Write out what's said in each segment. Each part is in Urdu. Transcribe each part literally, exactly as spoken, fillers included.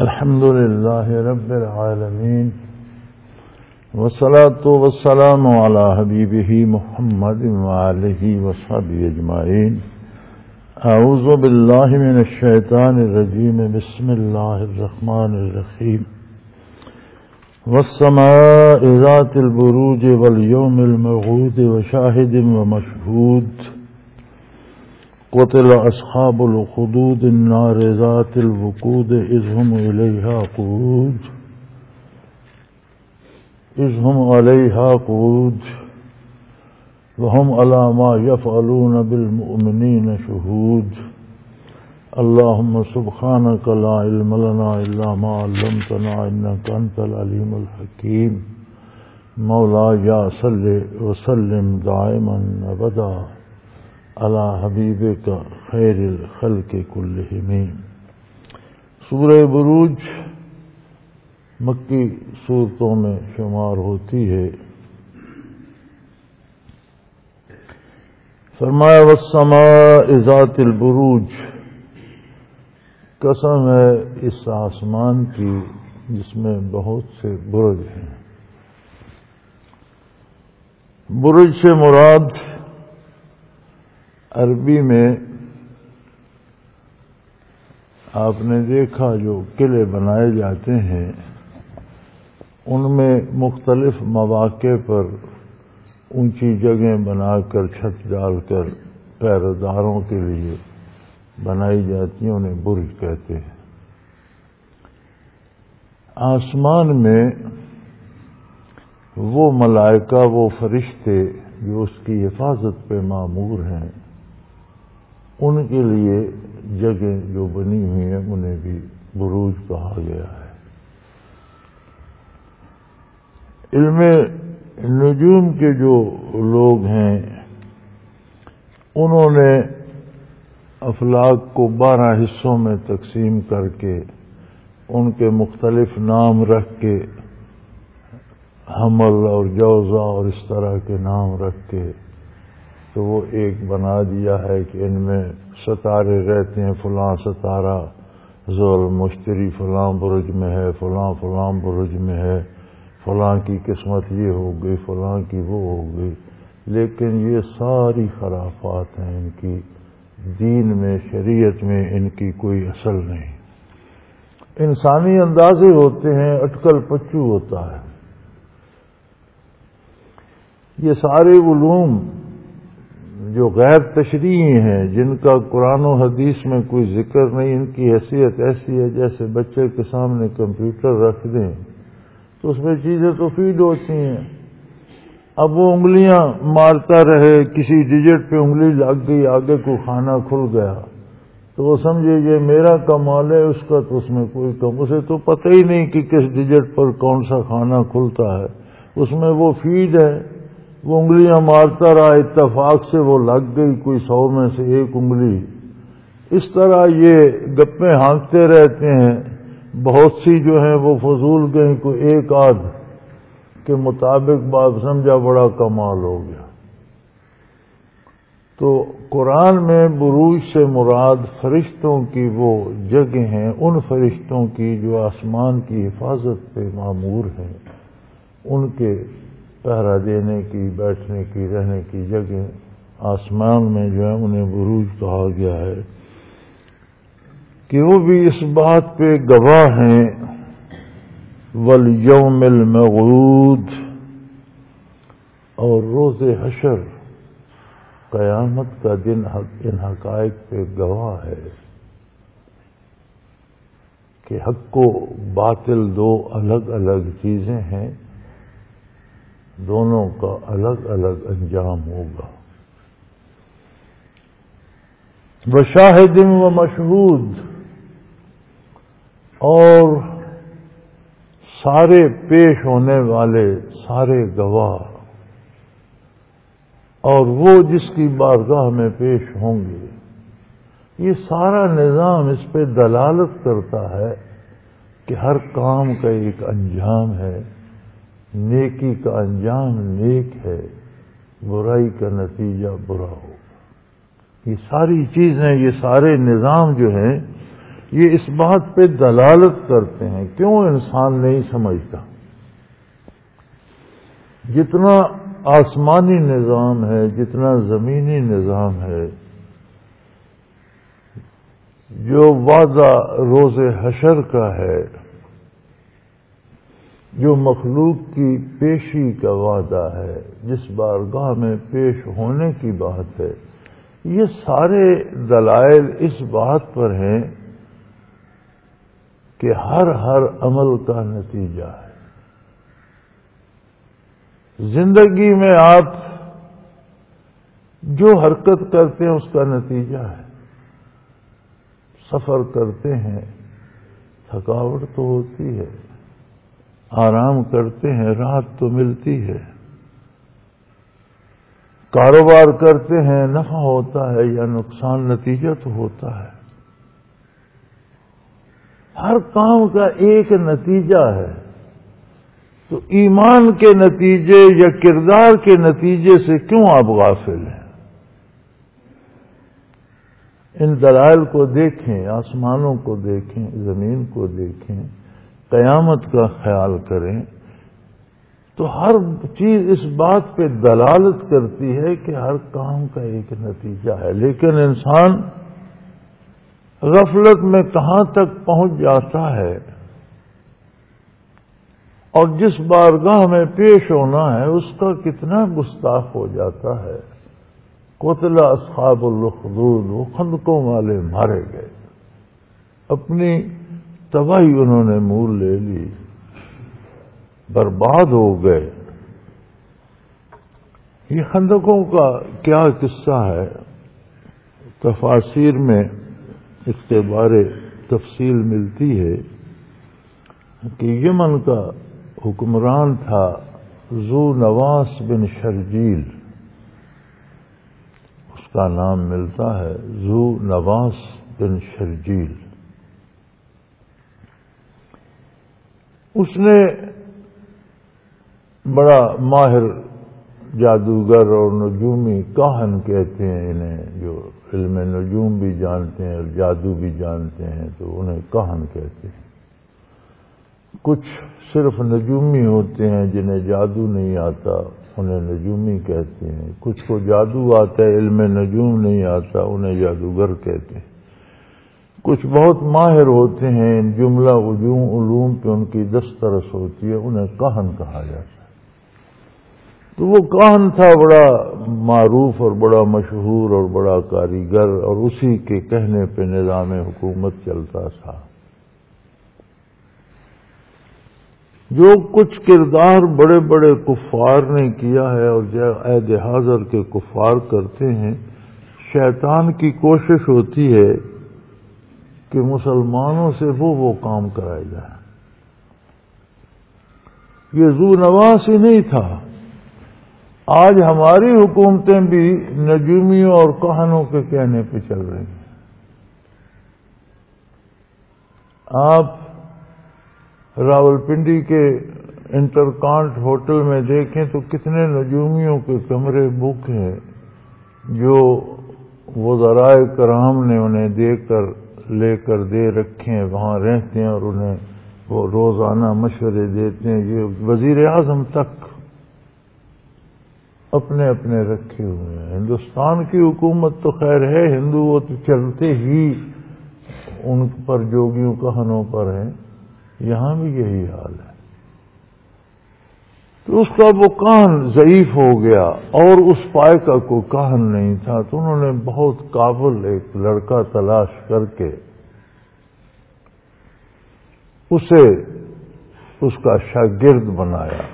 الحمد لله رب العالمين والصلاة والسلام على حبيبه محمد وآله وصحبه أجمعين. أعوذ بالله من الشيطان الرجيم. بسم الله الرحمن الرحيم. والسماء ذات البروج واليوم الموعود وشاهد ومشهود. قتل أصحاب الأخدود النار ذات الوقود إذ هم إليها قعود إذ هم عليها قعود وهم على ما يفعلون بالمؤمنين شهود. اللهم سبحانك لا علم لنا إلا ما علمتنا إنك أنت العليم الحكيم. مولاي صل وسلم دائما أبدا علی حبیبک خیر الخلق کلہم. سورہ بروج مکی صورتوں میں شمار ہوتی ہے. فرمایا والسماء ذات البروج، قسم ہے اس آسمان کی جس میں بہت سے برج ہیں. برج سے مراد عربی میں آپ نے دیکھا جو قلعے بنائے جاتے ہیں ان میں مختلف مواقع پر اونچی جگہیں بنا کر چھت ڈال کر پہرے داروں کے لیے بنائی جاتی ہیں، انہیں برج کہتے ہیں. آسمان میں وہ ملائکہ، وہ فرشتے جو اس کی حفاظت پہ مامور ہیں، ان کے لیے جگہ جو بنی ہوئی ہیں انہیں بھی بروج کہا گیا ہے. علم نجوم کے جو لوگ ہیں انہوں نے افلاک کو بارہ حصوں میں تقسیم کر کے ان کے مختلف نام رکھ کے، حمل اور جوزہ اور اس طرح کے نام رکھ کے تو وہ ایک بنا دیا ہے کہ ان میں ستارے رہتے ہیں. فلاں ستارہ ذوال مشتری فلاں برج میں ہے، فلاں فلاں برج میں ہے، فلاں کی قسمت یہ ہو گئی، فلاں کی وہ ہو گئی. لیکن یہ ساری خرافات ہیں، ان کی دین میں، شریعت میں ان کی کوئی اصل نہیں. انسانی اندازے ہوتے ہیں، اٹکل پچو ہوتا ہے. یہ سارے علوم جو غیر تشریعی ہیں، جن کا قرآن و حدیث میں کوئی ذکر نہیں، ان کی حیثیت ایسی ہے جیسے بچے کے سامنے کمپیوٹر رکھ دیں تو اس میں چیزیں تو فیڈ ہوتی ہیں. اب وہ انگلیاں مارتا رہے، کسی ڈیجٹ پہ انگلی لگ گئی، آگے کو کھانا کھل گیا تو وہ سمجھے یہ میرا کمال ہے، اس کا تو اس میں کوئی کم. اسے تو پتہ ہی نہیں کہ کس ڈیجٹ پر کون سا کھانا کھلتا ہے. اس میں وہ فیڈ ہے، وہ انگلیاں مارتا رہا، اتفاق سے وہ لگ گئی کوئی سو میں سے ایک انگلی. اس طرح یہ گپیں ہانکتے رہتے ہیں. بہت سی جو ہیں وہ فضول گئیں، کوئی ایک آدھ کے مطابق بات سمجھا بڑا کمال ہو گیا. تو قرآن میں بروج سے مراد فرشتوں کی وہ جگہ ہیں، ان فرشتوں کی جو آسمان کی حفاظت پہ مامور ہیں، ان کے پہرا دینے کی، بیٹھنے کی، رہنے کی جگہ آسمان میں جو ہے انہیں بروج کہا گیا ہے کہ وہ بھی اس بات پہ گواہ ہیں والیوم الموعود، اور روز حشر قیامت کا دن ان حقائق پہ گواہ ہے کہ حق و باطل دو الگ الگ چیزیں ہیں، دونوں کا الگ الگ انجام ہوگا. وشاہد و مشہود، اور سارے پیش ہونے والے، سارے گواہ، اور وہ جس کی بارگاہ میں پیش ہوں گے. یہ سارا نظام اس پہ دلالت کرتا ہے کہ ہر کام کا ایک انجام ہے. نیکی کا انجام نیک ہے، برائی کا نتیجہ برا ہوگا. یہ ساری چیزیں، یہ سارے نظام جو ہیں یہ اس بات پہ دلالت کرتے ہیں کیوں انسان نہیں سمجھتا. جتنا آسمانی نظام ہے، جتنا زمینی نظام ہے، جو وعدہ روز حشر کا ہے، جو مخلوق کی پیشی کا وعدہ ہے، جس بارگاہ میں پیش ہونے کی بات ہے، یہ سارے دلائل اس بات پر ہیں کہ ہر ہر عمل کا نتیجہ ہے. زندگی میں آپ جو حرکت کرتے ہیں اس کا نتیجہ ہے. سفر کرتے ہیں، تھکاوٹ تو ہوتی ہے، آرام کرتے ہیں، راحت تو ملتی ہے. کاروبار کرتے ہیں، نفع ہوتا ہے یا نقصان، نتیجہ تو ہوتا ہے. ہر کام کا ایک نتیجہ ہے. تو ایمان کے نتیجے یا کردار کے نتیجے سے کیوں آپ غافل ہیں؟ ان دلائل کو دیکھیں، آسمانوں کو دیکھیں، زمین کو دیکھیں، قیامت کا خیال کریں تو ہر چیز اس بات پہ دلالت کرتی ہے کہ ہر کام کا ایک نتیجہ ہے. لیکن انسان غفلت میں کہاں تک پہنچ جاتا ہے اور جس بارگاہ میں پیش ہونا ہے اس کا کتنا گستاخ ہو جاتا ہے. قتل اصحاب الاخدود، وہ خندقوں والے مارے گئے، اپنی تباہی انہوں نے مول لے لی، برباد ہو گئے. یہ خندقوں کا کیا قصہ ہے، تفاسیر میں اس کے بارے تفصیل ملتی ہے کہ یمن کا حکمران تھا ذو نواس بن شرجیل، اس کا نام ملتا ہے ذو نواس بن شرجیل. اس نے بڑا ماہر جادوگر اور نجومی، کاہن کہتے ہیں انہیں، جو علم نجوم بھی جانتے ہیں اور جادو بھی جانتے ہیں تو انہیں کاہن کہتے ہیں. کچھ صرف نجومی ہوتے ہیں جنہیں جادو نہیں آتا، انہیں نجومی کہتے ہیں. کچھ کو جادو آتا ہے، علم نجوم نہیں آتا، انہیں جادوگر کہتے ہیں. کچھ بہت ماہر ہوتے ہیں، جملہ علوم پہ ان کی دسترس ہوتی ہے، انہیں کاہن کہا جاتا ہے. تو وہ کاہن تھا بڑا معروف اور بڑا مشہور اور بڑا کاریگر، اور اسی کے کہنے پہ نظام حکومت چلتا تھا. جو کچھ کردار بڑے بڑے کفار نے کیا ہے اور عہد حاضر کے کفار کرتے ہیں، شیطان کی کوشش ہوتی ہے کہ مسلمانوں سے وہ وہ کام کرائے جائیں. یہ ذو نواس ہی نہیں تھا، آج ہماری حکومتیں بھی نجومیوں اور کاہنوں کے کہنے پہ چل رہی ہیں. آپ راولپنڈی کے انٹرکانٹ ہوٹل میں دیکھیں تو کتنے نجومیوں کے کمرے بک ہیں جو وزراء کرام نے انہیں دے کر لے کر دے رکھے ہیں، وہاں رہتے ہیں اور انہیں وہ روزانہ مشورے دیتے ہیں. یہ وزیر اعظم تک اپنے اپنے رکھے ہوئے ہیں. ہندوستان کی حکومت تو خیر ہے، ہندو وہ تو چلتے ہی ان پر جوگیوں کہنوں پر ہیں. یہاں بھی یہی حال ہے. تو اس کا وہ کاہن ضعیف ہو گیا اور اس پائے کا کوئی کاہن نہیں تھا، تو انہوں نے بہت قابل ایک لڑکا تلاش کر کے اسے اس کا شاگرد بنایا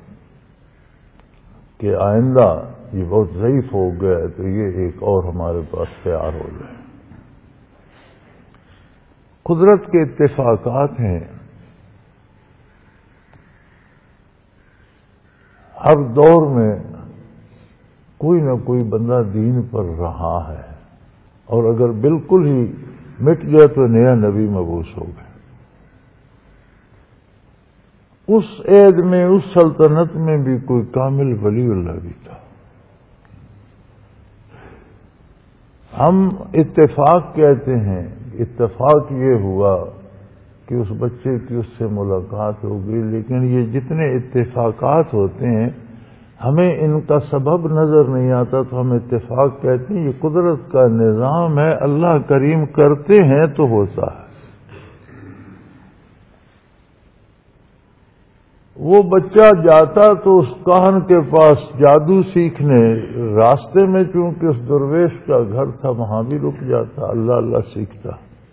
کہ آئندہ یہ بہت ضعیف ہو گیا ہے تو یہ ایک اور ہمارے پاس تیار ہو جائے. قدرت کے اتفاقات ہیں. ہر دور میں کوئی نہ کوئی بندہ دین پر رہا ہے، اور اگر بالکل ہی مٹ گیا تو نیا نبی مبعوث ہو گیا. اس عہد میں، اس سلطنت میں بھی کوئی کامل ولی اللہ بھی تھا. ہم اتفاق کہتے ہیں اتفاق یہ ہوا کہ اس بچے کی اس سے ملاقات ہو گئی، لیکن یہ جتنے اتفاقات ہوتے ہیں ہمیں ان کا سبب نظر نہیں آتا تو ہم اتفاق کہتے ہیں۔ یہ قدرت کا نظام ہے، اللہ کریم کرتے ہیں تو ہوتا ہے۔ وہ بچہ جاتا تو اس کاہن کے پاس جادو سیکھنے، راستے میں چونکہ اس درویش کا گھر تھا وہاں بھی رک جاتا، اللہ اللہ سیکھتا۔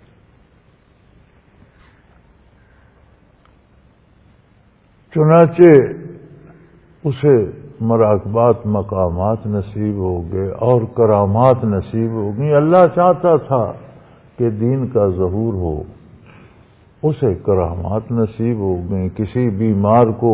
چنانچہ اسے مراقبات مقامات نصیب ہو گئے اور کرامات نصیب ہو گئی۔ اللہ چاہتا تھا کہ دین کا ظہور ہو، اسے کرامات نصیب ہو گئیں۔ کسی بیمار کو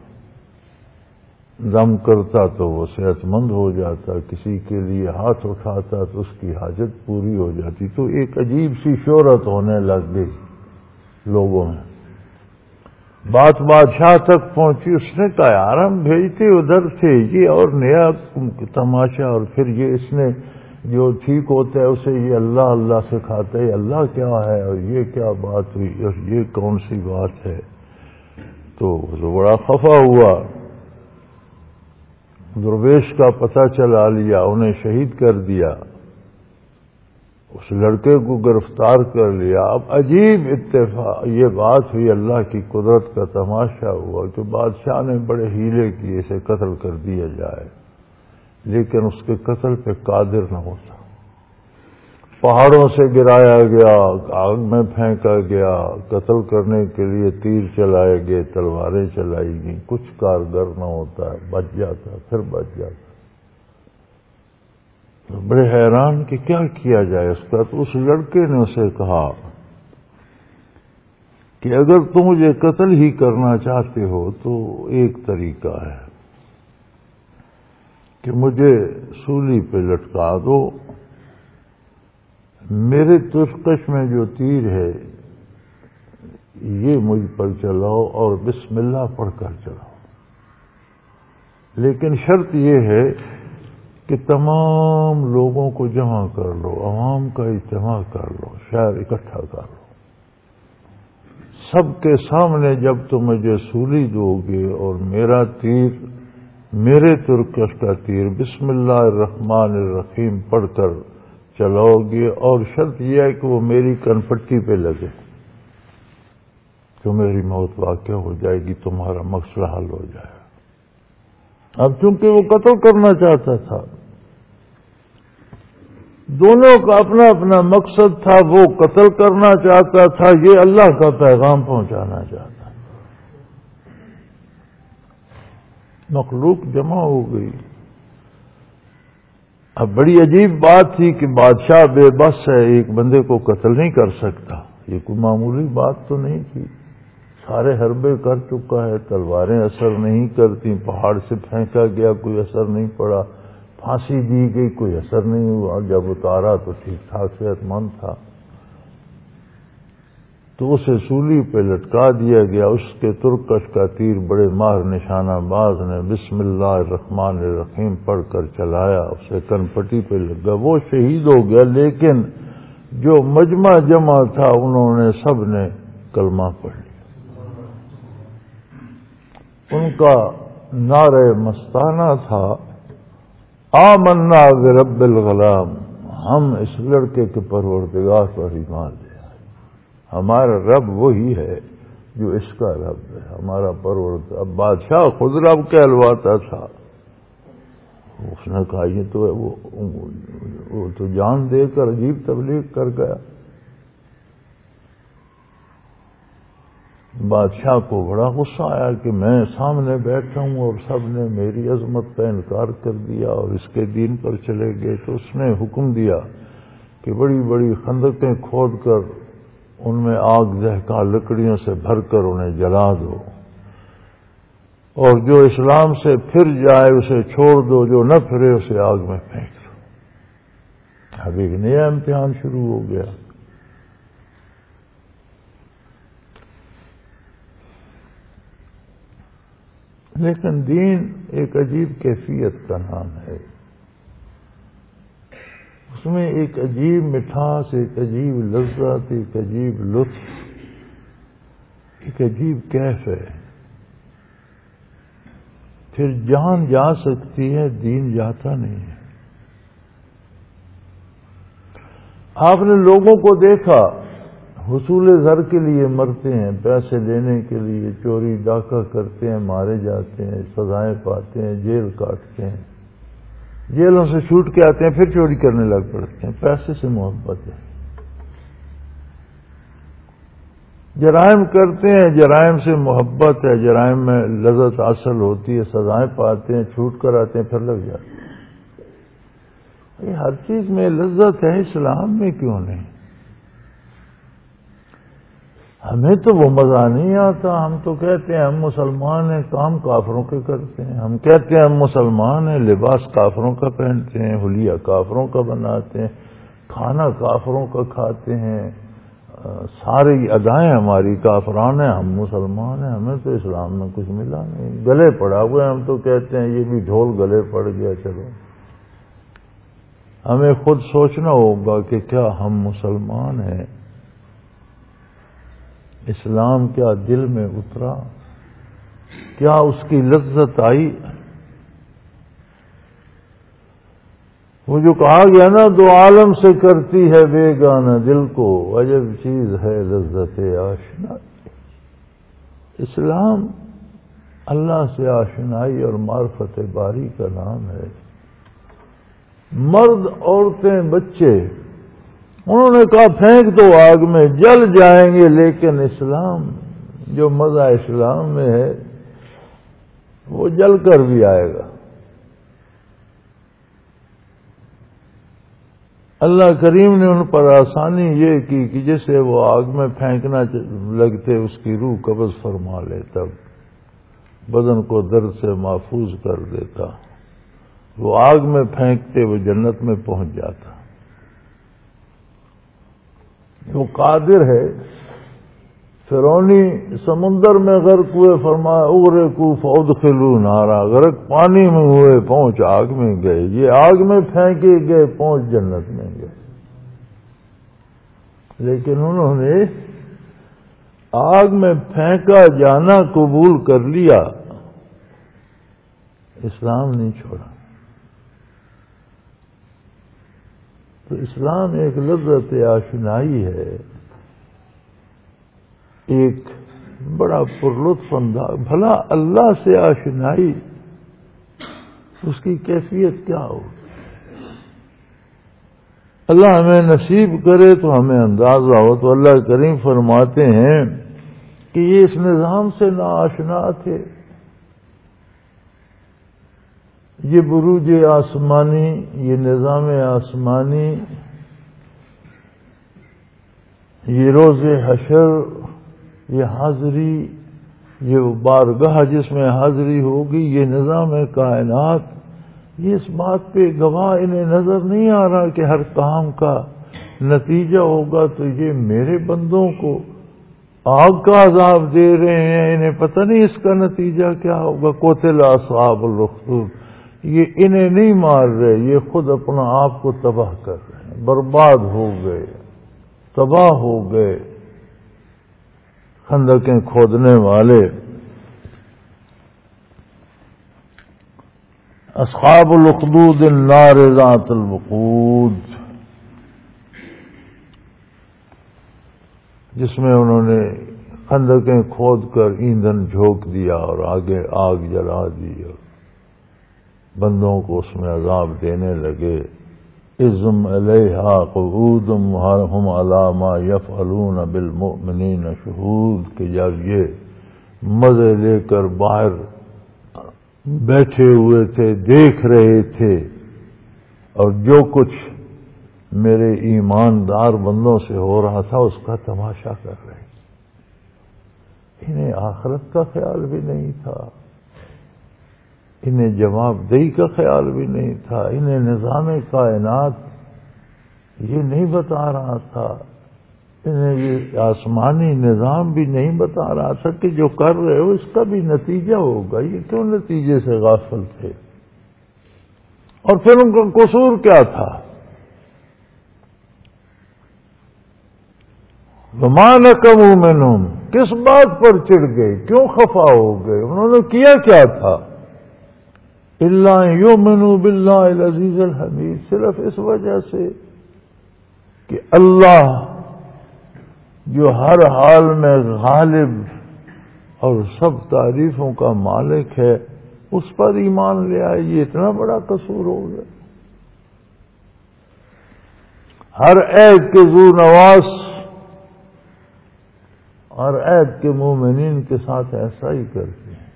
دم کرتا تو وہ صحت مند ہو جاتا، کسی کے لیے ہاتھ اٹھاتا تو اس کی حاجت پوری ہو جاتی۔ تو ایک عجیب سی شہرت ہونے لگ گئی لوگوں میں۔ بات بادشاہ تک پہنچی، اس نے کہا یار ہم بھیجتے ادھر تھے، یہ اور نیا تماشا، اور پھر یہ اس نے جو ٹھیک ہوتا ہے اسے یہ اللہ اللہ سکھاتا ہے، اللہ کیا ہے اور یہ کیا بات ہوئی اور یہ کون سی بات ہے۔ تو بڑا خفا ہوا، درویش کا پتہ چلا لیا، انہیں شہید کر دیا، اس لڑکے کو گرفتار کر لیا۔ اب عجیب اتفاق یہ بات ہوئی، اللہ کی قدرت کا تماشا ہوا کہ بادشاہ نے بڑے ہیلے کیے اسے قتل کر دیا جائے، لیکن اس کے قتل پہ قادر نہ ہوتا۔ پہاڑوں سے گرایا گیا، آگ میں پھینکا گیا، قتل کرنے کے لیے تیر چلائے گئے، تلواریں چلائی گئیں، کچھ کارگر نہ ہوتا، بچ جاتا، پھر بچ جاتا۔ تو بڑے حیران کہ کیا کیا جائے اس کا۔ تو اس لڑکے نے اسے کہا کہ اگر تم مجھے قتل ہی کرنا چاہتے ہو تو ایک طریقہ ہے کہ مجھے سولی پہ لٹکا دو، میرے ترکش میں جو تیر ہے یہ مجھ پر چلاؤ اور بسم اللہ پڑھ کر چلاؤ، لیکن شرط یہ ہے کہ تمام لوگوں کو جمع کر لو، عوام کا اجتماع کر لو، شہر اکٹھا کر لو، سب کے سامنے جب تم مجھے سولی دو گے اور میرا تیر، میرے ترکش کا تیر بسم اللہ الرحمن الرحیم پڑھ کر چلاؤ گے، اور شرط یہ ہے کہ وہ میری کنپٹی پہ لگے، تو میری موت واقع ہو جائے گی، تمہارا مسئلہ حل ہو جائے گا۔ اب چونکہ وہ قتل کرنا چاہتا تھا، دونوں کا اپنا اپنا مقصد تھا، وہ قتل کرنا چاہتا تھا، یہ اللہ کا پیغام پہنچانا چاہتا تھا۔ مخلوق جمع ہو گئی۔ اب بڑی عجیب بات تھی کہ بادشاہ بے بس ہے، ایک بندے کو قتل نہیں کر سکتا، یہ کوئی معمولی بات تو نہیں تھی۔ سارے حربے کر چکا ہے، تلواریں اثر نہیں کرتی، پہاڑ سے پھینکا گیا کوئی اثر نہیں پڑا، پھانسی دی گئی کوئی اثر نہیں ہوا، جب اتارا تو ٹھیک ٹھاک صحت مند تھا، تو اسے سولی پہ لٹکا دیا گیا۔ اس کے ترکش کا تیر بڑے ماہر نشانہ باز نے بسم اللہ الرحمن الرحیم پڑھ کر چلایا، اسے کنپٹی پہ لگا، وہ شہید ہو گیا، لیکن جو مجمع جمع تھا انہوں نے سب نے کلمہ پڑھ لیا۔ ان کا نعرہ مستانہ تھا آمنا برب الغلام، ہم اس لڑکے کے پروردگار پر ایمان لے آئے، ہمارا رب وہی ہے جو اس کا رب ہے، ہمارا پروردگار۔ اب بادشاہ خود رب کہلواتا تھا، اس نے کہا یہ تو وہ, وہ تو جان دے کر عجیب تبلیغ کر گیا۔ بادشاہ کو بڑا غصہ آیا کہ میں سامنے بیٹھا ہوں اور سب نے میری عظمت کا انکار کر دیا اور اس کے دین پر چلے گئے۔ تو اس نے حکم دیا کہ بڑی بڑی خندقیں کھود کر ان میں آگ دہکا لکڑیوں سے بھر کر انہیں جلا دو، اور جو اسلام سے پھر جائے اسے چھوڑ دو، جو نہ پھرے اسے آگ میں پھینک دو۔ اب ایک نیا امتحان شروع ہو گیا۔ لیکن دین ایک عجیب کیفیت کا نام ہے، اس میں ایک عجیب مٹھاس، ایک عجیب لذت، ایک عجیب لطف، ایک عجیب کیف ہے. پھر جان جا سکتی ہے، دین جاتا نہیں ہے. آپ نے لوگوں کو دیکھا حصول زر کے لیے مرتے ہیں، پیسے لینے کے لیے چوری ڈاکہ کرتے ہیں، مارے جاتے ہیں، سزائیں پاتے ہیں، جیل کاٹتے ہیں، جیلوں سے چھوٹ کے آتے ہیں، پھر چوری کرنے لگ پڑتے ہیں. پیسے سے محبت ہے. جرائم کرتے ہیں، جرائم سے محبت ہے، جرائم میں لذت حاصل ہوتی ہے، سزائیں پاتے ہیں، چھوٹ کر آتے ہیں، پھر لگ جاتے ہیں. یہ ہر چیز میں لذت ہے، اسلام میں کیوں نہیں؟ ہمیں تو وہ مزہ نہیں آتا. ہم تو کہتے ہیں ہم مسلمان ہیں، کام کافروں کے کرتے ہیں. ہم کہتے ہیں ہم مسلمان ہیں، لباس کافروں کا پہنتے ہیں، حلیہ کافروں کا بناتے ہیں، کھانا کافروں کا کھاتے ہیں، ساری ادائیں ہماری کافرانہ ہیں. ہم مسلمان ہیں، ہمیں تو اسلام میں کچھ ملا نہیں. گلے پڑا ہوئے ہم تو کہتے ہیں یہ بھی ڈھول گلے پڑ گیا. چلو ہمیں خود سوچنا ہوگا کہ کیا ہم مسلمان ہیں؟ اسلام کیا دل میں اترا؟ کیا اس کی لذت آئی؟ وہ جو کہا گیا نا، دو عالم سے کرتی ہے بیگانہ دل کو، عجب چیز ہے لذت آشنا. اسلام اللہ سے آشنائی اور معرفت باری کا نام ہے. مرد، عورتیں، بچے، انہوں نے کہا پھینک دو آگ میں، جل جائیں گے. لیکن اسلام، جو مزہ اسلام میں ہے وہ جل کر بھی آئے گا. اللہ کریم نے ان پر آسانی یہ کی کہ جسے وہ آگ میں پھینکنا لگتے اس کی روح قبض فرما لیتا، بدن کو درد سے محفوظ کر دیتا. وہ آگ میں پھینکتے وہ جنت میں پہنچ جاتا. وہ قادر ہے. فرعونی سمندر میں غرق ہوئے، فرمایا اغرقوا فادخلوا نارا، غرق پانی میں ہوئے، پہنچ آگ میں گئے. یہ آگ میں پھینکے گئے، پہنچ جنت میں گئے. لیکن انہوں نے آگ میں پھینکا جانا قبول کر لیا، اسلام نہیں چھوڑا. تو اسلام ایک لذت آشنائی ہے، ایک بڑا پرلطف انداز. بھلا اللہ سے آشنائی، اس کی کیفیت کیا ہو؟ اللہ ہمیں نصیب کرے تو ہمیں اندازہ ہو. تو اللہ کریم فرماتے ہیں کہ یہ اس نظام سے نا آشنا تھے. یہ بروج آسمانی، یہ نظام آسمانی، یہ روز حشر، یہ حاضری، یہ بارگاہ جس میں حاضری ہوگی، یہ نظام کائنات، یہ اس بات پہ گواہ انہیں نظر نہیں آ رہا کہ ہر کام کا نتیجہ ہوگا تو یہ میرے بندوں کو آگ کا عذاب دے رہے ہیں، انہیں پتہ نہیں اس کا نتیجہ کیا ہوگا. قتل اصحاب الاخدود، یہ انہیں نہیں مار رہے، یہ خود اپنا آپ کو تباہ کر رہے ہیں. برباد ہو گئے، تباہ ہو گئے خندقیں کھودنے والے. اصحاب الاخدود النار ذات الوقود، جس میں انہوں نے خندقیں کھود کر ایندھن جھونک دیا اور آگے آگ جلا دی اور بندوں کو اس میں عذاب دینے لگے. اذم علیہا قعود ہم علی ما یفعلون بالمؤمنین شہود، کہ جب یہ مزے لے کر باہر بیٹھے ہوئے تھے، دیکھ رہے تھے، اور جو کچھ میرے ایماندار بندوں سے ہو رہا تھا اس کا تماشا کر رہے. انہیں آخرت کا خیال بھی نہیں تھا، انہیں جواب دہی کا خیال بھی نہیں تھا، انہیں نظام کائنات یہ نہیں بتا رہا تھا، انہیں یہ آسمانی نظام بھی نہیں بتا رہا تھا کہ جو کر رہے ہو اس کا بھی نتیجہ ہوگا. یہ کیوں نتیجے سے غافل تھے؟ اور پھر ان کا قصور کیا تھا؟ وما نقموا منہم، کس بات پر چڑ گئے، کیوں خفا ہو گئے، انہوں نے کیا کیا تھا؟ الا یؤمنوا باللہ العزیز الحمید، صرف اس وجہ سے کہ اللہ جو ہر حال میں غالب اور سب تعریفوں کا مالک ہے اس پر ایمان لے آئے، یہ اتنا بڑا قصور ہو گیا۔ ہر عید کے ذو نواس اور عید کے مومنین کے ساتھ ایسا ہی کرتے ہیں۔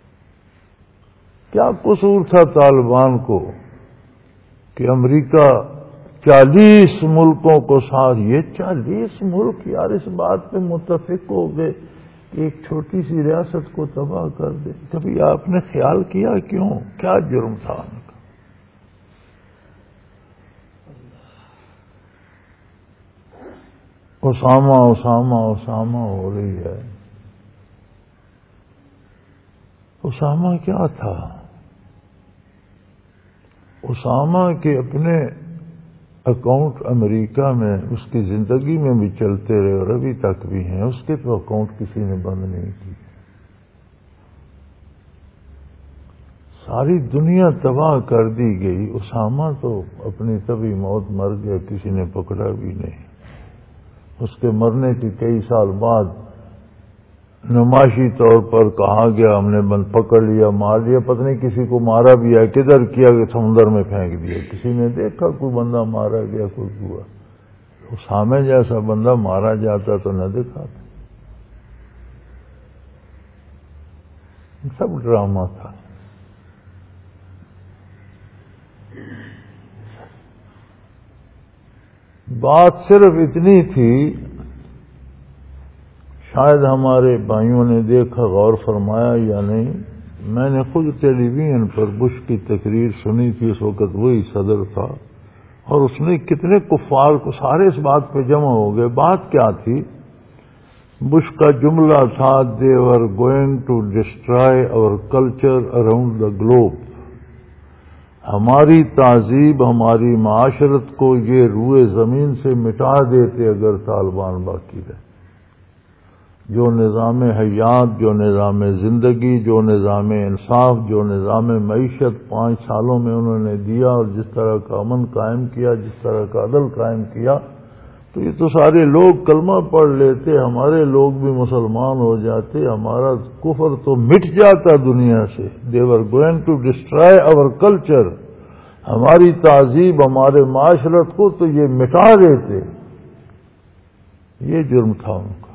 کیا قصور تھا طالبان کو کہ امریکہ چالیس ملکوں کو ساتھ، یہ چالیس ملک یار اس بات پہ متفق ہو گئے کہ ایک چھوٹی سی ریاست کو تباہ کر دے۔ کبھی آپ نے خیال کیا کیوں؟ کیا جرم تھا ان کا؟ اسامہ اسامہ اسامہ ہو رہی ہے۔ اسامہ کیا تھا؟ اسامہ کے اپنے اکاؤنٹ امریکہ میں اس کی زندگی میں بھی چلتے رہے اور ابھی تک بھی ہیں، اس کے تو اکاؤنٹ کسی نے بند نہیں کی۔ ساری دنیا تباہ کر دی گئی، اسامہ تو اپنی طبی موت مر گیا، کسی نے پکڑا بھی نہیں۔ اس کے مرنے کے کئی سال بعد نمائشی طور پر کہا گیا ہم نے بند پکڑ لیا، مار لیا، پتہ نہیں کسی کو مارا بھی ہے، کدھر کیا کہ سمندر میں پھینک دیا، کسی نے دیکھا کوئی بندہ مارا گیا کوئی ہوا؟ اسامہ جیسا بندہ مارا جاتا تو نہ دکھاتا۔ سب ڈرامہ تھا۔ بات صرف اتنی تھی، شاید ہمارے بھائیوں نے دیکھا، غور فرمایا یا نہیں، میں نے خود ٹیلی ویژن پر بش کی تقریر سنی تھی، اس وقت وہی صدر تھا، اور اس نے کتنے کفار کو سارے اس بات پہ جمع ہو گئے۔ بات کیا تھی؟ بش کا جملہ تھا they are going to destroy our culture around the globe, ہماری تہذیب ہماری معاشرت کو یہ روئے زمین سے مٹا دیتے اگر طالبان باقی رہے۔ جو نظام حیات، جو نظام زندگی، جو نظام انصاف، جو نظام معیشت پانچ سالوں میں انہوں نے دیا اور جس طرح کا امن قائم کیا، جس طرح کا عدل قائم کیا، تو یہ تو سارے لوگ کلمہ پڑھ لیتے، ہمارے لوگ بھی مسلمان ہو جاتے، ہمارا کفر تو مٹ جاتا دنیا سے۔ They were going to destroy our culture, ہماری تہذیب ہمارے معاشرت کو تو یہ مٹا دیتے۔ یہ جرم تھا ان کا۔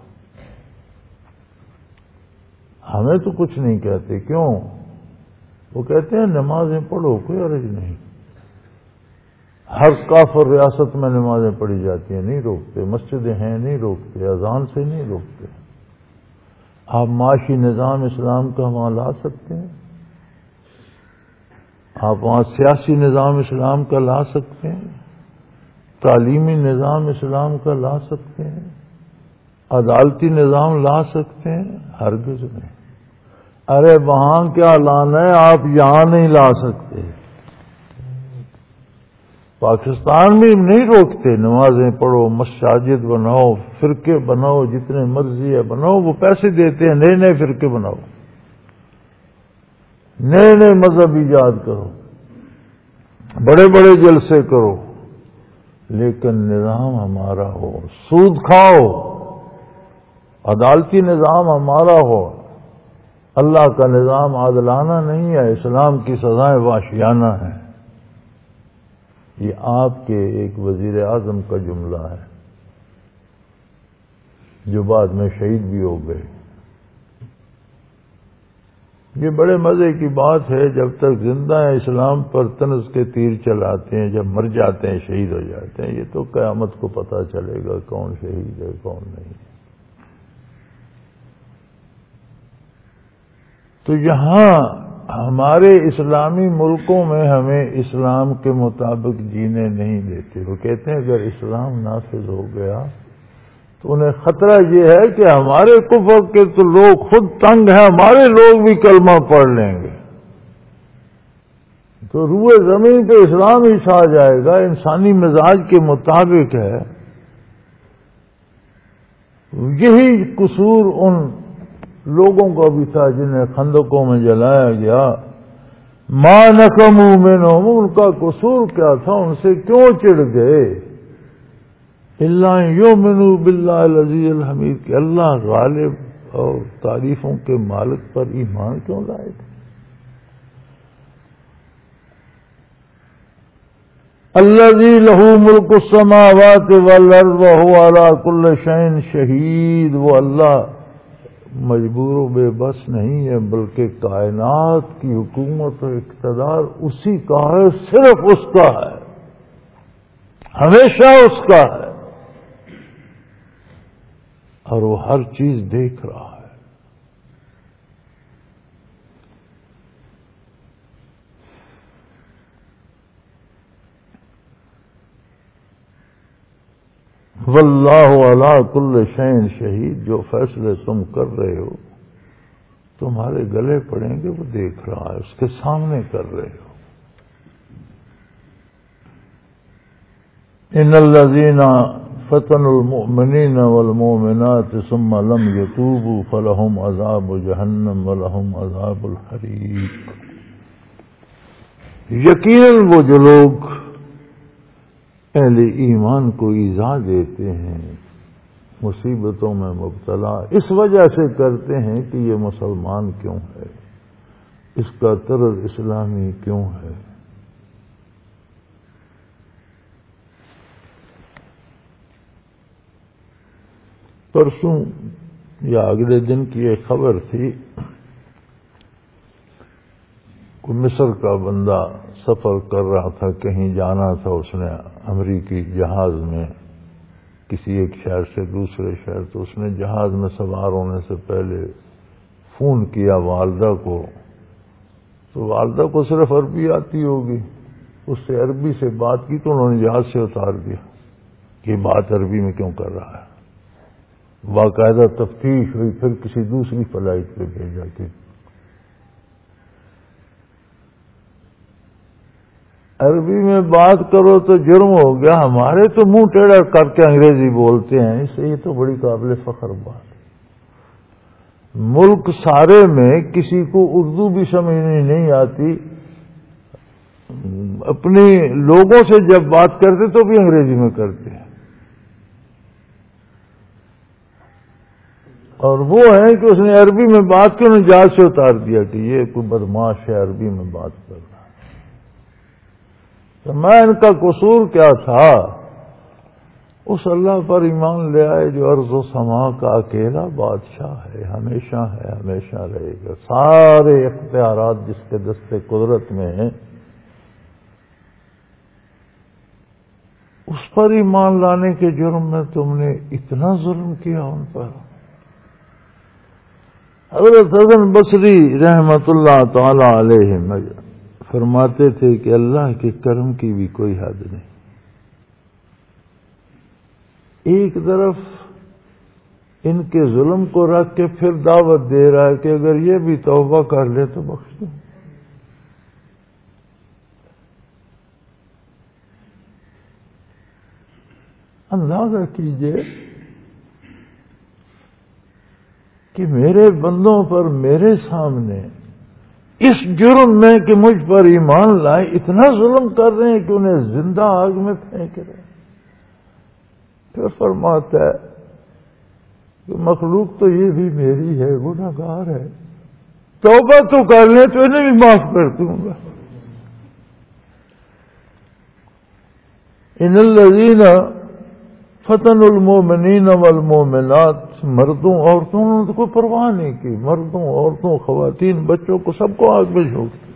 ہمیں تو کچھ نہیں کہتے، کیوں؟ وہ کہتے ہیں نمازیں پڑھو، کوئی عرض نہیں، ہر کافر ریاست میں نمازیں پڑھی جاتی ہیں، نہیں روکتے، مسجدیں ہیں نہیں روکتے، اذان سے نہیں روکتے۔ آپ معاشی نظام اسلام کا وہاں لا سکتے ہیں، آپ وہاں سیاسی نظام اسلام کا لا سکتے ہیں، تعلیمی نظام اسلام کا لا سکتے ہیں، عدالتی نظام لا سکتے ہیں؟ ہرگز نہیں۔ ارے وہاں کیا لانا ہے، آپ یہاں نہیں لا سکتے۔ پاکستان میں نہیں روکتے، نمازیں پڑھو، مساجد بناؤ، فرقے بناؤ، جتنے مرضی ہے بناؤ، وہ پیسے دیتے ہیں، نئے نئے فرقے بناؤ، نئے نئے مذہب ایجاد کرو، بڑے بڑے جلسے کرو، لیکن نظام ہمارا ہو، سود کھاؤ، عدالتی نظام ہمارا ہو۔ اللہ کا نظام عادلانہ نہیں ہے، اسلام کی سزائیں وحشیانہ ہیں۔ یہ آپ کے ایک وزیر اعظم کا جملہ ہے جو بعد میں شہید بھی ہو گئے۔ یہ بڑے مزے کی بات ہے، جب تک زندہ ہیں اسلام پر طنز کے تیر چلاتے ہیں، جب مر جاتے ہیں شہید ہو جاتے ہیں۔ یہ تو قیامت کو پتہ چلے گا کون شہید ہے کون نہیں۔ تو یہاں ہمارے اسلامی ملکوں میں ہمیں اسلام کے مطابق جینے نہیں دیتے۔ وہ کہتے ہیں اگر اسلام نافذ ہو گیا تو انہیں خطرہ یہ ہے کہ ہمارے کفر کے تو لوگ خود تنگ ہیں، ہمارے لوگ بھی کلمہ پڑھ لیں گے تو روئے زمین پہ اسلام ہی چھا جائے گا۔ انسانی مزاج کے مطابق ہے یہی قصور ان لوگوں کا بھی تھا جنہیں خندقوں میں جلایا گیا. ما نقموا منہم، ان کا قصور کیا تھا، ان سے کیوں چڑ گئے؟ الا یؤمنوا باللہ العزیز الحمید، کہ اللہ غالب اور تعریفوں کے مالک پر ایمان کیوں لائے تھے؟ الذی لہ ملک السماوات والارض وہو علی کل شیء شہید، وہ اللہ مجبور و بے بس نہیں ہے، بلکہ کائنات کی حکومت و اقتدار اسی کا ہے، صرف اس کا ہے، ہمیشہ اس کا ہے، اور وہ ہر چیز دیکھ رہا ہے. واللہ علی کل شیء شہید، جو فیصلے تم کر رہے ہو تمہارے گلے پڑیں گے، وہ دیکھ رہا ہے، اس کے سامنے کر رہے ہو. ان الذین فتنوا المؤمنین والمؤمنات ثم لم یتوبوا فلہم عذاب جہنم ولہم عذاب الحریق. یقیناً وہ جو لوگ اہل ایمان کو ایذا دیتے ہیں، مصیبتوں میں مبتلا اس وجہ سے کرتے ہیں کہ یہ مسلمان کیوں ہے، اس کا طرز اسلامی کیوں ہے. پرسوں یا اگلے دن کی ایک خبر تھی، کوئی مصر کا بندہ سفر کر رہا تھا، کہیں جانا تھا، اس نے امریکی جہاز میں کسی ایک شہر سے دوسرے شہر، تو اس نے جہاز میں سوار ہونے سے پہلے فون کیا والدہ کو، تو والدہ کو صرف عربی آتی ہوگی، اس سے عربی سے بات کی تو انہوں نے جہاز سے اتار دیا. یہ بات عربی میں کیوں کر رہا ہے؟ باقاعدہ تفتیش ہوئی، پھر کسی دوسری فلائٹ پہ بھیجا کہ عربی میں بات کرو تو جرم ہو گیا. ہمارے تو منہ ٹیڑھا کر کے انگریزی بولتے ہیں، اس سے یہ تو بڑی قابل فخر بات. ملک سارے میں کسی کو اردو بھی سمجھنی نہیں آتی، اپنے لوگوں سے جب بات کرتے تو بھی انگریزی میں کرتے ہیں، اور وہ ہے کہ اس نے عربی میں بات کی، انہیں جہاز سے اتار دیا کہ یہ کوئی بدماش ہے عربی میں بات کر رہا ہے. تو میں ان کا قصور کیا تھا؟ اس اللہ پر ایمان لے آئے جو ارض و سما کا اکیلا بادشاہ ہے، ہمیشہ ہے، ہمیشہ رہے گا. سارے اختیارات جس کے دست قدرت میں ہیں، اس پر ایمان لانے کے جرم میں تم نے اتنا ظلم کیا ان پر. حضرت حسن بصری رحمت اللہ تعالی علیہ فرماتے تھے کہ اللہ کے کرم کی بھی کوئی حد نہیں. ایک طرف ان کے ظلم کو رکھ کے پھر دعوت دے رہا ہے کہ اگر یہ بھی توبہ کر لے تو بخش دوں. اندازہ کیجئے کہ میرے بندوں پر میرے سامنے اس جرم میں کہ مجھ پر ایمان لائے اتنا ظلم کر رہے ہیں کہ انہیں زندہ آگ میں پھینک رہے ہیں. پھر فرماتا ہے کہ مخلوق تو یہ بھی میری ہے، گنہگار ہے، توبہ تو کر لیں تو انہیں بھی معاف کر دوں گا. ان الذین فتنوا المؤمنین والمؤمنات، مردوں عورتوں نے کوئی پرواہ نہیں کی، مردوں عورتوں خواتین بچوں کو سب کو آگ میں جھونک دیا.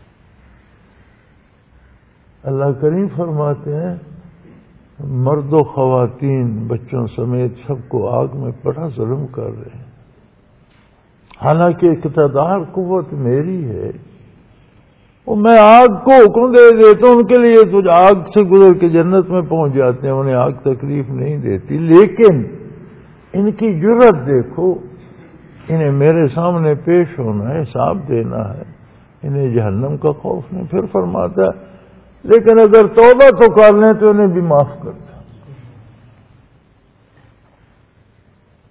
اللہ کریم فرماتے ہیں مرد و خواتین بچوں سمیت سب کو آگ میں بڑا ظلم کر رہے ہیں، حالانکہ اقتدار قوت میری ہے. اور میں آگ کو حکم دے دیتا ہوں ان کے لیے تو آگ سے گزر کے جنت میں پہنچ جاتے ہیں، انہیں آگ تکلیف نہیں دیتی. لیکن ان کی جرت دیکھو، انہیں میرے سامنے پیش ہونا ہے، حساب دینا ہے، انہیں جہنم کا خوف نہیں. پھر فرماتا ہے لیکن اگر توبہ تو کر لیں تو انہیں بھی معاف کرتا.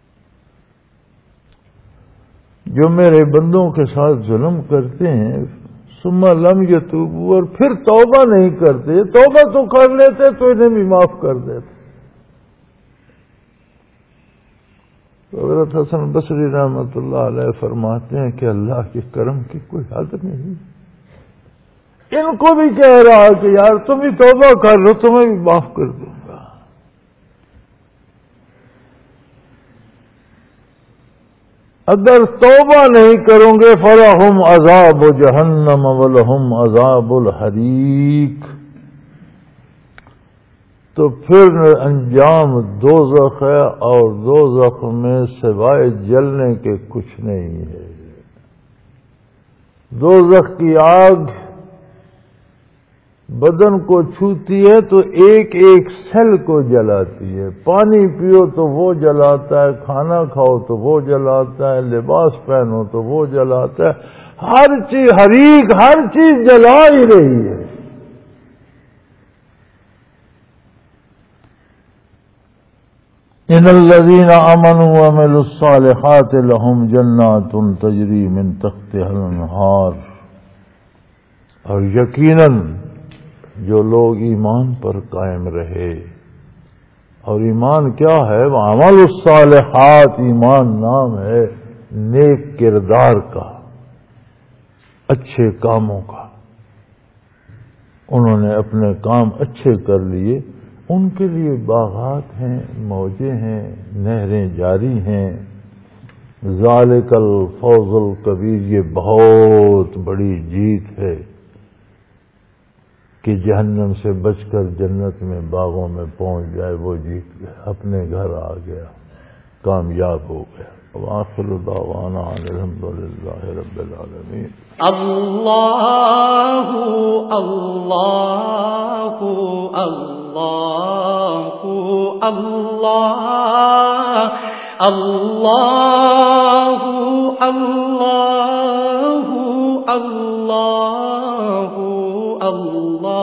جو میرے بندوں کے ساتھ ظلم کرتے ہیں ثم لم یتوبوا، اور پھر توبہ نہیں کرتے، توبہ تو کر لیتے تو انہیں بھی معاف کر دیتے۔ حضرت حسن بصری رحمۃ اللہ علیہ فرماتے ہیں کہ اللہ کے کرم کی کوئی حد نہیں، ان کو بھی کہہ رہا کہ یار تم ہی توبہ کر لو، تمہیں بھی معاف کر دوں گا۔ اگر توبہ نہیں کروں گے فَلَهُمْ عَذَابُ جَهَنَّمَ وَلَهُمْ عَذَابُ الْحَرِيقِ، تو پھر انجام دوزخ ہے، اور دوزخ میں سوائے جلنے کے کچھ نہیں ہے۔ دوزخ کی آگ بدن کو چھوتی ہے تو ایک ایک سیل کو جلاتی ہے، پانی پیو تو وہ جلاتا ہے، کھانا کھاؤ تو وہ جلاتا ہے، لباس پہنو تو وہ جلاتا ہے، ہر چیز حریق، ہر چیز جلا ہی رہی ہے۔ ان الذين امنوا وعملوا الصالحات لهم جنات تجري من تحتها الانهار، اور یقیناً جو لوگ ایمان پر قائم رہے، اور ایمان کیا ہے؟ عمل الصالحات، ایمان نام ہے نیک کردار کا، اچھے کاموں کا، انہوں نے اپنے کام اچھے کر لیے، ان کے لیے باغات ہیں، موجیں ہیں، نہریں جاری ہیں۔ ذالک الفوز الکبیر، یہ بہت بڑی جیت ہے کہ جہنم سے بچ کر جنت میں باغوں میں پہنچ جائے، وہ جیت گیا، اپنے گھر آ گیا، کامیاب ہو گیا۔ وآخر دعوانا الحمد للہ رب العالمین۔ اللہ اللہ اللہ اللہ اللہ اللہ اللہ اللہ۔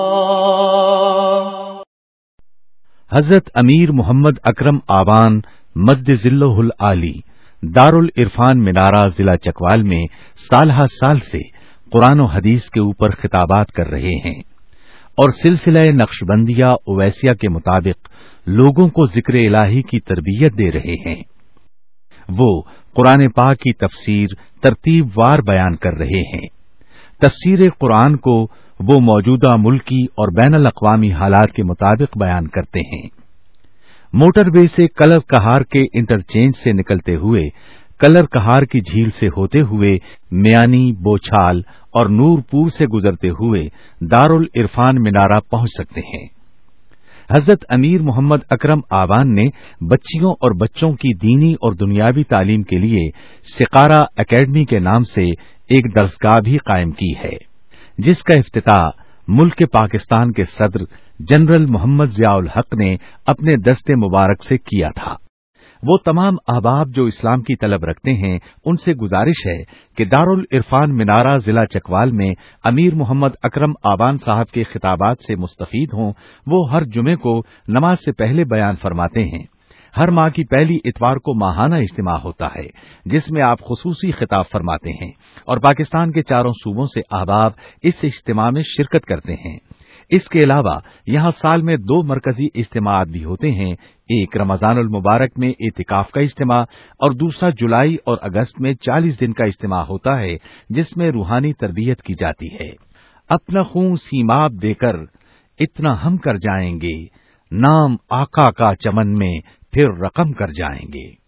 حضرت امیر محمد اکرم آوان مد ذلہ العالی دارالعرفان منارہ ضلع چکوال میں سالہ سال سے قرآن و حدیث کے اوپر خطابات کر رہے ہیں، اور سلسلہ نقشبندیہ اویسیہ کے مطابق لوگوں کو ذکر الہی کی تربیت دے رہے ہیں۔ وہ قرآن پاک کی تفسیر ترتیب وار بیان کر رہے ہیں۔ تفسیر قرآن کو وہ موجودہ ملکی اور بین الاقوامی حالات کے مطابق بیان کرتے ہیں۔ موٹر وے سے کلر کہار کے انٹرچینج سے نکلتے ہوئے کلر کہار کی جھیل سے ہوتے ہوئے میانی، بوچھال اور نور پور سے گزرتے ہوئے دارالعرفان منارہ پہنچ سکتے ہیں۔ حضرت امیر محمد اکرم آوان نے بچیوں اور بچوں کی دینی اور دنیاوی تعلیم کے لیے سقارہ اکیڈمی کے نام سے ایک درسگاہ بھی قائم کی ہے، جس کا افتتاح ملک پاکستان کے صدر جنرل محمد ضیاء الحق نے اپنے دست مبارک سے کیا تھا۔ وہ تمام احباب جو اسلام کی طلب رکھتے ہیں ان سے گزارش ہے کہ دارالعرفان منارہ ضلع چکوال میں امیر محمد اکرم آوان صاحب کے خطابات سے مستفید ہوں۔ وہ ہر جمعے کو نماز سے پہلے بیان فرماتے ہیں۔ ہر ماہ کی پہلی اتوار کو ماہانہ اجتماع ہوتا ہے، جس میں آپ خصوصی خطاب فرماتے ہیں، اور پاکستان کے چاروں صوبوں سے احباب اس اجتماع میں شرکت کرتے ہیں۔ اس کے علاوہ یہاں سال میں دو مرکزی اجتماعات بھی ہوتے ہیں، ایک رمضان المبارک میں اعتکاف کا اجتماع، اور دوسرا جولائی اور اگست میں چالیس دن کا اجتماع ہوتا ہے، جس میں روحانی تربیت کی جاتی ہے۔ اپنا خون سیماب دے کر اتنا ہم کر جائیں گے، نام آقا کا چمن میں پھر رقم کر جائیں گے۔